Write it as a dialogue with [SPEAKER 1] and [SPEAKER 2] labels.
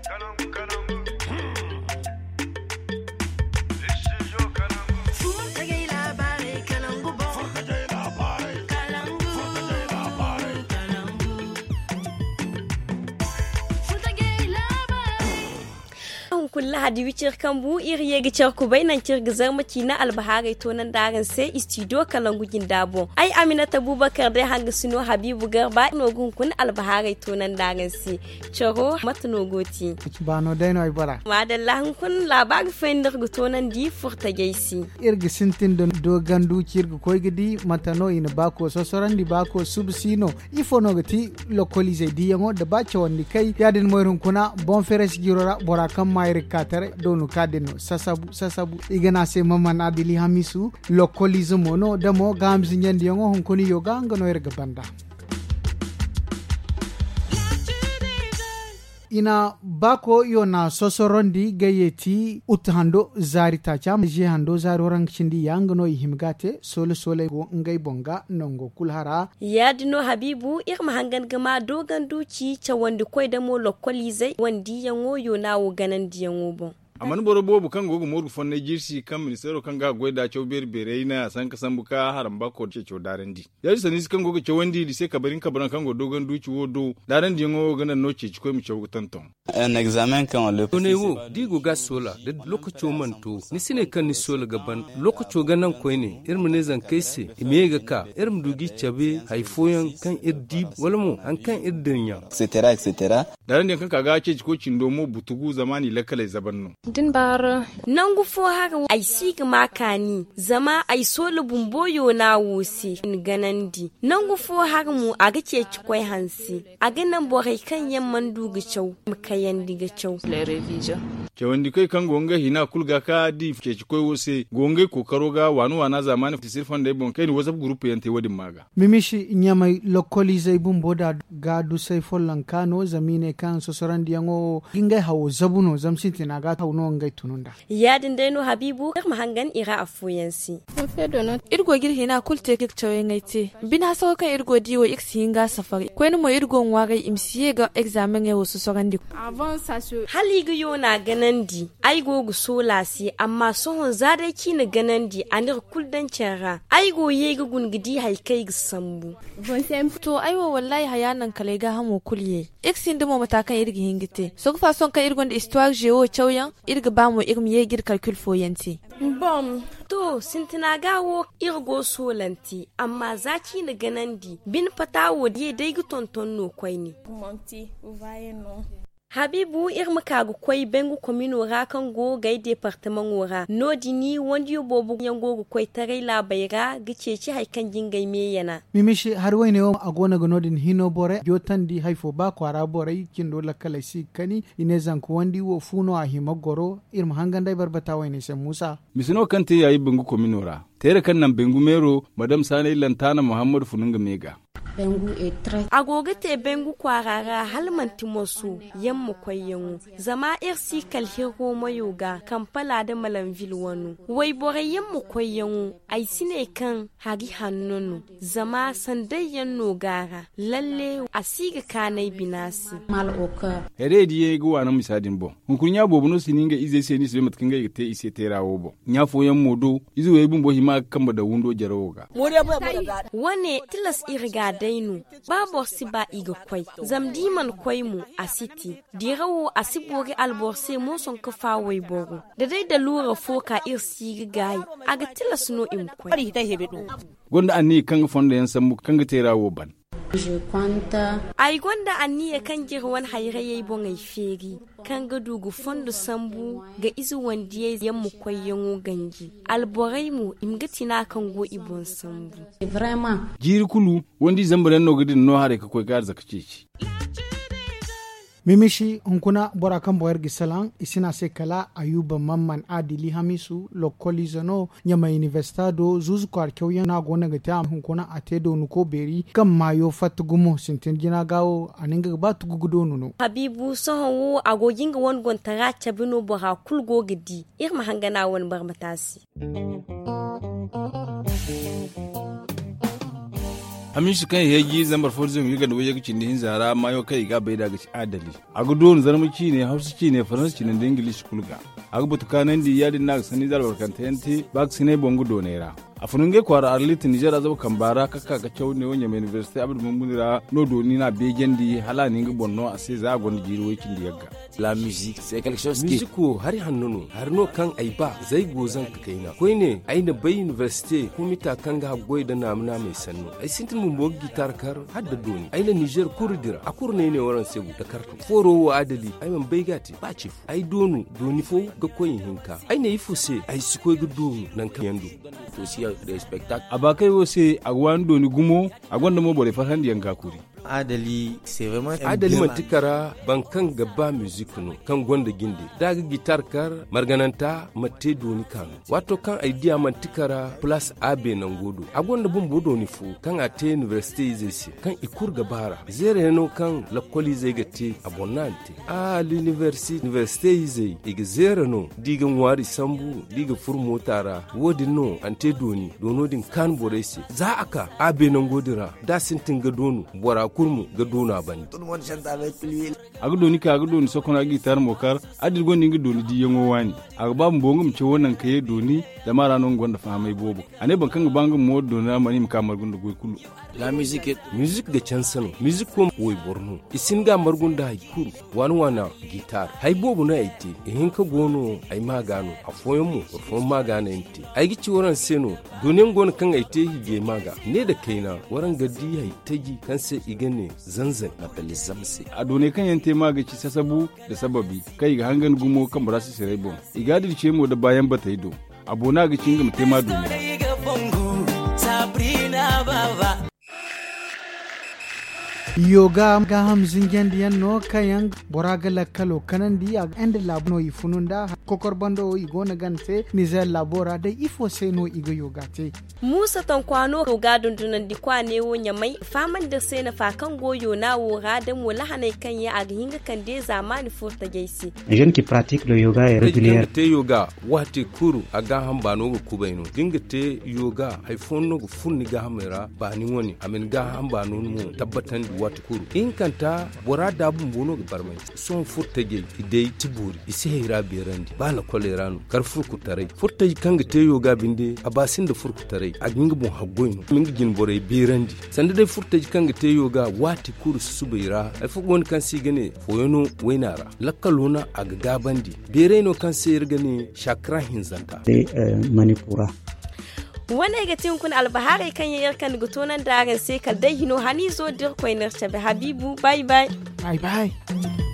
[SPEAKER 1] kulla hadi wicir kambu iri yegi charku bainan kirgizar maki na albaharai to nan daran sai studio kalangu dabo ai Aminata Bubakar dai hanga suno Habibu Garba nogun kun albaharai to nan daran si choro matno goti
[SPEAKER 2] bano daino ay bara
[SPEAKER 1] madalla kun labar fender to nan di furta geisi
[SPEAKER 2] irgi sintin do gandu kirgu koy gidi matano ina bako sosorandi bako subsino ifono gati localize di yango da bacho wandi kai yadin moyrun kuna bon feres girora bora kam mayre katare donu kadeno sasabu igana se maman adili hamisu localize mono damo gamzi nyandi yango honkoni yoga ngano erga banda ina bako yona sosorondi gayeti uthando zarita cham je hando zarorang chindi yangno ihimgate sole go ngai bonga nongo kulhara
[SPEAKER 1] yadino Habibu irma hangan gama dogan duci chawandi koy da mo lokolize wandi yango yona wo ganan diyango bon
[SPEAKER 3] amman boro bobu kan gogo morgu fonne jirsi kan ministero kan ga goida chow berbere ina san ka sambuka haramba ko ce chow darendi yaji sanis kan gogo chowandi di se kabarin kan go dogan duci wodo darendi ngo ganan no ce ko mi chow tanton
[SPEAKER 4] un examen kan le
[SPEAKER 5] ne wo digo ga sola da lokaco manto ni sine kan ni sola gaban lokaco ganan ko ne irmu ne zan kaise imega ka irmu dugi chabe haifoyan kan irdi walmo an kan irdinya
[SPEAKER 4] etc
[SPEAKER 3] darendi kan kaga ce ko cindo mo butugu zamani lakale zabanno
[SPEAKER 1] din bar nangu fo haka ai siga makani zama ai solo bumboyo na wusi ganandi nangu fo haka mu aga ce ci koi hansi aga nan bo kai kan yamman duga chau makayan diga chau le revision
[SPEAKER 3] ke wandi kai kan gonga hina kulga ka di ce ci koi wose gonga kokaro ga wanu wana zamani sirfan da bon kai ni whatsapp group yante wadin maga
[SPEAKER 2] mimishi nyamai localize bumboda ga du sai follan kano zamine kan sosorandi yango ginga hawo zabuno zamsinti na ga no ngai tununda
[SPEAKER 1] yadin daino Habibu irma hangan ira afuyansi
[SPEAKER 6] irgo girhi na kulte kik chawe ngaite bina so kan irgo diwo x hinga safari ko mo irgo wagai imsiye ga examen ya wasu sorandi
[SPEAKER 1] haliga yona ganandi ai gogu solasi amma sohon zada kina ganandi anir kuldan cerra ai go yega gungidi haikai sambu
[SPEAKER 6] to aiwa wallahi hayanan kale ga hamo kulye x indimo matakan irgi hingite so fa son kan irgon da histoire geo chawyan irga bamu irmi ye gir calcul foyanti
[SPEAKER 1] bom to sintina gawo irgo solanti amma zaki na ganandi bin fatawo die dai gutonton no kwaini monti vayeno Habibu irma kagu kwai bengu komino ra kan go gai departement wora no dini wandi yo bobu yango go kwai tare la bayra gice ci haikan jingai me yana
[SPEAKER 2] mimishi har wayne o agona go nodin hino bore jotandi haifo ba kwara bore kindo la kala si kani inezan ko wandi wo funo a himagoro irma hanganda barbata wayne se Musa
[SPEAKER 3] misino kante yayi bengu komino ra tere kan nan bengu mero madam Sani Lantana Muhammad Fununga Mega
[SPEAKER 1] agoga te bengu kwarara halmanti mosu yammu kwayyanwu zama irsi kalhiro mayoga kampala da malanville wanu wai bore yammu kwayyanwu ai sine kan hagi hannunu zama sandayyan nogara lalle asiga kanai binasi
[SPEAKER 3] maloka ere diye go wana misadin bo hunkunya bobuno sininga ize seni se matkinga ite ise terawo bo nyafo yammo do izu we bumbo hima kamba da wundo jarawoga
[SPEAKER 1] wane tilas irga dainu babor siba iga kwai zamdiman kwai mu a city dirawo asibori alborse mo son ka fawai bogo da dai da lura foka irsi gai aga tilas no im kwai
[SPEAKER 3] gonda anni kan fonda yan sambu kan ga terawo ban
[SPEAKER 1] ai gonda anni kan girwan hayraye bongai feri kan ga dugu fondu sambu ga izu wandiye yammu kwayyan ganji alborai mu imgatina kan go ibon sambu
[SPEAKER 3] vraiment jiri kulu wandi zambaran no gidin no hare ka koy gar zakace ci
[SPEAKER 2] mimishi hunkuna bora kan boyar gisalan isina se kala ayuba mamman adili hamisu lokolizono nyama universitado zuzu kwar kyauyan na gona ga ta hunkuna atedo nuko beri kan mayo fatugumo sintin gina gawo aninga ba tugugudo nuno
[SPEAKER 1] Habibu sohon agogin ga won gontara chabino bora kulgo gidi irma hangana won barmatasi
[SPEAKER 3] amin shi kan yegi zambar forzin yuga da waje kicin din zara mayo kai ga bai daga adali agu don zarmuci ne hausa ne faransanci ne da ingilishi kulga agu butukanan di yadin na sani zalbar kantayanti vaccine bongo donera afununge kwara arlit Niger azabu kambara kaka ka chaw ne wonya university abdu mumunira no doni na begendi hala ninga bonno ase za gon jiri wekin diyaga
[SPEAKER 5] la musique c'est quelque chose qui musique hari hannuno harno kan aiba zai gozan ka kaina koi ne aina bai university kumita kan ga goida namuna mai sanno ai sintin mun bo gitar kar hadda doni aina Niger kurdira akur ne waran segu da karto foro wa adali ai man bai gati ba ci ai doni fo ga koyin hinka aina yifu se ai siko ga doni nan kan yandu to siya da spectacle
[SPEAKER 3] abakai wose agwando ni gumo agwanda mo bole farhandi yankakuri
[SPEAKER 7] adali c'est vraiment
[SPEAKER 5] adali mantikara bankan gaba music no kan gonda ginde daga guitar kar margananta matte doni kan wato kan idea mantikara plus abe nan godo agonda bun bodo ni fu kan ate university zesi kan ikur gabara zere no kan la zai gate abonnante l'university zai ig zere no diga wari sambu diga furmotara wodi no ante doni donodin kan boresi za aka abe nan godira da sintin ga donu bora kurmu ga dona bani
[SPEAKER 3] agdo ni ka agdo ni sokona gitar mokar adir gondi ngi doni di yango wani agba mbongum ce wonan kaye doni da mara non gonda famai bobo ane bankan bangum mo dona mani kamar gondo goy kulu
[SPEAKER 5] la musique ga chansano musique ko woy borno isinga margunda hay kuru wana guitar hay bobo na aiti hinka gono ay magano afoyomo fo magana enti ay gici woran seno donen gon kan aite hige maga ne da kaina waran gadi hay tagi kan sai igane zanzan na palizamsi
[SPEAKER 3] a done kan yante magaci sasabu da sababi kai ga hangan gumo kan barasi serebon igadir ce mu da bayan bata ido abona ga cinga mutema duniya
[SPEAKER 2] yoga ga hamzin gendiyan no kayang boraga lakalo kanandi ag ende labno ifununda kokor bando igona gante nizel labora de ifo seno igo yoga te
[SPEAKER 1] musa tankwano yoga dundunan di kwane wonya mai faman da sai na fakan goyo na wora da mu lahanai kan ya ag hinga kan de zamani furta gaisi
[SPEAKER 8] jeune qui pratique le yoga est régulier
[SPEAKER 5] te yoga wati kuru aga hambano go kubaino dinga te yoga hay fonno go funni ga hamera bani woni amen ga hambano mu tabbatan wati kuru in kanta bora da bun bono ga barmai son furta ge idai tiburi ise hira berandi bala kolerano kar furku tarai furta kanga te yoga binde abasin da furku tarai aginga bon haggoino minga gin bore berandi sanda dai furta kanga te yoga wati kuru subaira ai fu gon kan sigane foyono wainara lakalona aga gabandi bereno kan sayir gane shakra hinzanta
[SPEAKER 8] manipura
[SPEAKER 1] wani ga kun albahari kan yayar kan gutonan daren sai kal dai hino hani zo dir koinar tabe habibu bye bye